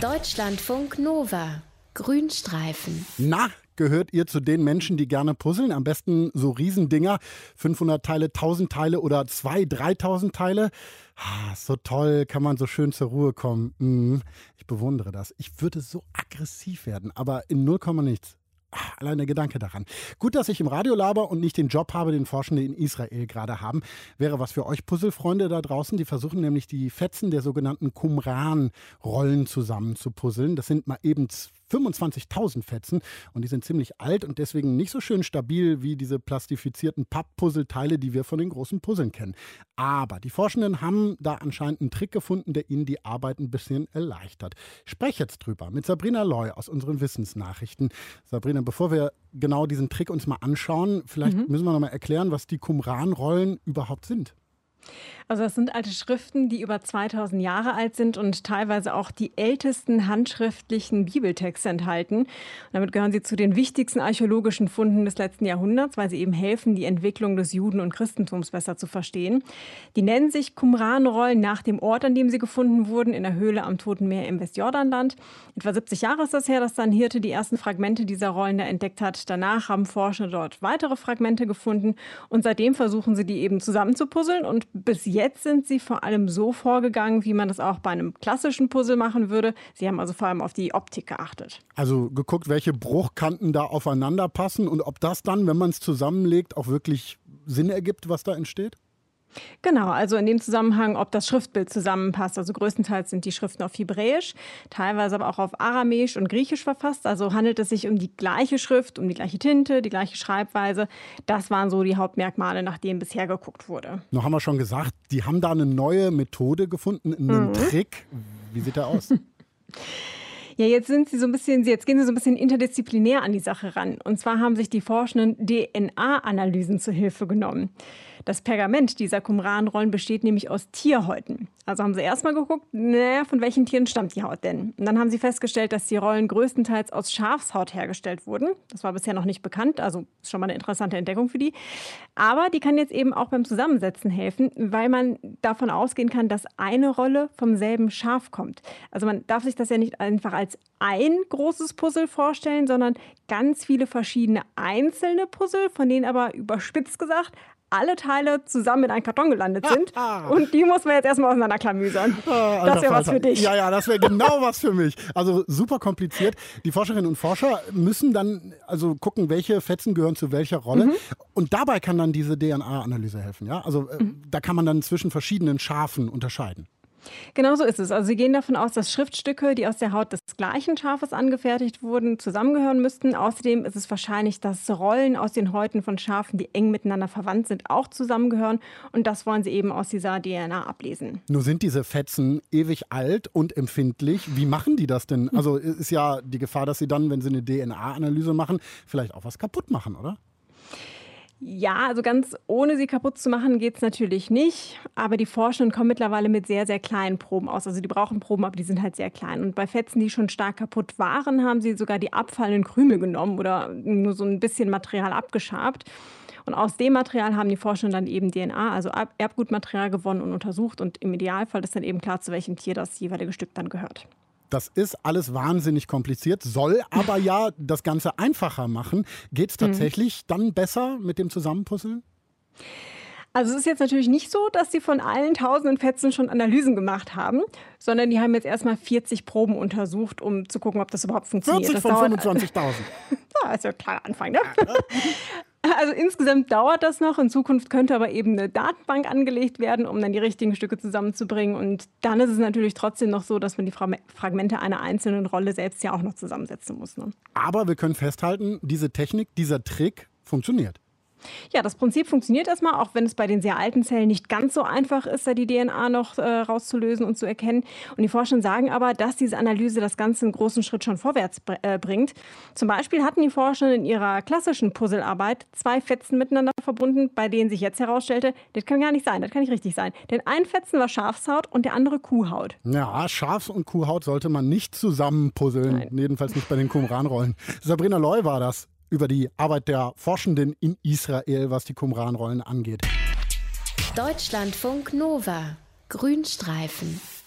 Deutschlandfunk Nova. Grünstreifen. Na, gehört ihr zu den Menschen, die gerne puzzeln? Am besten so Riesendinger, 500 Teile, 1000 Teile oder 2.000, 3.000 Teile? So toll, kann man so schön zur Ruhe kommen. Ich bewundere das. Ich würde so aggressiv werden, aber in 0, nichts. Allein der Gedanke daran. Gut, dass ich im Radio laber und nicht den Job habe, den Forschende in Israel gerade haben. Wäre was für euch Puzzlefreunde da draußen. Die versuchen nämlich die Fetzen der sogenannten Qumran-Rollen zusammen zu puzzeln. Das sind mal eben 25.000 Fetzen und die sind ziemlich alt und deswegen nicht so schön stabil wie diese plastifizierten Papppuzzleteile, die wir von den großen Puzzeln kennen. Aber die Forschenden haben da anscheinend einen Trick gefunden, der ihnen die Arbeit ein bisschen erleichtert. Ich spreche jetzt drüber mit Sabrina Loy aus unseren Wissensnachrichten. Sabrina, bevor wir genau diesen Trick uns mal anschauen, vielleicht müssen wir noch mal erklären, was die Qumran-Rollen überhaupt sind. Also das sind alte Schriften, die über 2000 Jahre alt sind und teilweise auch die ältesten handschriftlichen Bibeltexte enthalten. Und damit gehören sie zu den wichtigsten archäologischen Funden des letzten Jahrhunderts, weil sie eben helfen, die Entwicklung des Juden- und Christentums besser zu verstehen. Die nennen sich Qumran-Rollen nach dem Ort, an dem sie gefunden wurden, in der Höhle am Toten Meer im Westjordanland. Etwa 70 Jahre ist das her, dass dann Hirte die ersten Fragmente dieser Rollen da entdeckt hat. Danach haben Forscher dort weitere Fragmente gefunden und seitdem versuchen sie, die eben zusammenzupuzzeln. Und bis jetzt sind sie vor allem so vorgegangen, wie man das auch bei einem klassischen Puzzle machen würde. Sie haben also vor allem auf die Optik geachtet. Also geguckt, welche Bruchkanten da aufeinander passen und ob das dann, wenn man es zusammenlegt, auch wirklich Sinn ergibt, was da entsteht? Genau, also in dem Zusammenhang, ob das Schriftbild zusammenpasst. Also größtenteils sind die Schriften auf Hebräisch, teilweise aber auch auf Aramäisch und Griechisch verfasst. Also handelt es sich um die gleiche Schrift, um die gleiche Tinte, die gleiche Schreibweise. Das waren so die Hauptmerkmale, nach denen bisher geguckt wurde. Noch haben wir schon gesagt, die haben da eine neue Methode gefunden, einen Trick. Wie sieht der aus? Ja, jetzt gehen sie so ein bisschen interdisziplinär an die Sache ran. Und zwar haben sich die Forschenden DNA-Analysen zur Hilfe genommen. Das Pergament dieser Qumran-Rollen besteht nämlich aus Tierhäuten. Also haben sie erstmal geguckt, von welchen Tieren stammt die Haut denn? Und dann haben sie festgestellt, dass die Rollen größtenteils aus Schafshaut hergestellt wurden. Das war bisher noch nicht bekannt, also ist schon mal eine interessante Entdeckung für die. Aber die kann jetzt eben auch beim Zusammensetzen helfen, weil man davon ausgehen kann, dass eine Rolle vom selben Schaf kommt. Also man darf sich das ja nicht einfach als ein großes Puzzle vorstellen, sondern ganz viele verschiedene einzelne Puzzle, von denen aber überspitzt gesagt alle Teile zusammen in einen Karton gelandet sind. Und die muss man jetzt erstmal auseinanderklamüsern. Das wäre was für dich. Ja, das wäre genau was für mich. Also super kompliziert. Die Forscherinnen und Forscher müssen dann also gucken, welche Fetzen gehören zu welcher Rolle. Und dabei kann dann diese DNA-Analyse helfen. Ja? Also da kann man dann zwischen verschiedenen Schafen unterscheiden. Genau so ist es. Also sie gehen davon aus, dass Schriftstücke, die aus der Haut des gleichen Schafes angefertigt wurden, zusammengehören müssten. Außerdem ist es wahrscheinlich, dass Rollen aus den Häuten von Schafen, die eng miteinander verwandt sind, auch zusammengehören. Und das wollen sie eben aus dieser DNA ablesen. Nur sind diese Fetzen ewig alt und empfindlich. Wie machen die das denn? Also ist ja die Gefahr, dass sie dann, wenn sie eine DNA-Analyse machen, vielleicht auch was kaputt machen, oder? Ja, also ganz ohne sie kaputt zu machen geht es natürlich nicht. Aber die Forschenden kommen mittlerweile mit sehr, sehr kleinen Proben aus. Also die brauchen Proben, aber die sind halt sehr klein. Und bei Fetzen, die schon stark kaputt waren, haben sie sogar die abfallenden Krümel genommen oder nur so ein bisschen Material abgeschabt. Und aus dem Material haben die Forschenden dann eben DNA, also Erbgutmaterial gewonnen und untersucht. Und im Idealfall ist dann eben klar, zu welchem Tier das jeweilige Stück dann gehört. Das ist alles wahnsinnig kompliziert, soll aber ja das Ganze einfacher machen. Geht es tatsächlich dann besser mit dem Zusammenpuzzeln? Also es ist jetzt natürlich nicht so, dass sie von allen tausenden Fetzen schon Analysen gemacht haben, sondern die haben jetzt erstmal 40 Proben untersucht, um zu gucken, ob das überhaupt funktioniert. 40 von 25.000. Ja, ist ja ein kleiner Anfang, ne? Also insgesamt dauert das noch. In Zukunft könnte aber eben eine Datenbank angelegt werden, um dann die richtigen Stücke zusammenzubringen. Und dann ist es natürlich trotzdem noch so, dass man die Fragmente einer einzelnen Rolle selbst ja auch noch zusammensetzen muss. Ne? Aber wir können festhalten, diese Technik, dieser Trick funktioniert. Ja, das Prinzip funktioniert erstmal, auch wenn es bei den sehr alten Zellen nicht ganz so einfach ist, da die DNA noch rauszulösen und zu erkennen. Und die Forschenden sagen aber, dass diese Analyse das Ganze einen großen Schritt schon vorwärts bringt. Zum Beispiel hatten die Forschenden in ihrer klassischen Puzzlearbeit 2 Fetzen miteinander verbunden, bei denen sich jetzt herausstellte, das kann gar nicht sein, das kann nicht richtig sein. Denn ein Fetzen war Schafshaut und der andere Kuhhaut. Ja, Schafs- und Kuhhaut sollte man nicht zusammen puzzeln, Nein. Jedenfalls nicht bei den Qumran-Rollen. Sabrina Loy war das über die Arbeit der Forschenden in Israel, was die Qumran-Rollen angeht. Deutschlandfunk Nova. Grünstreifen.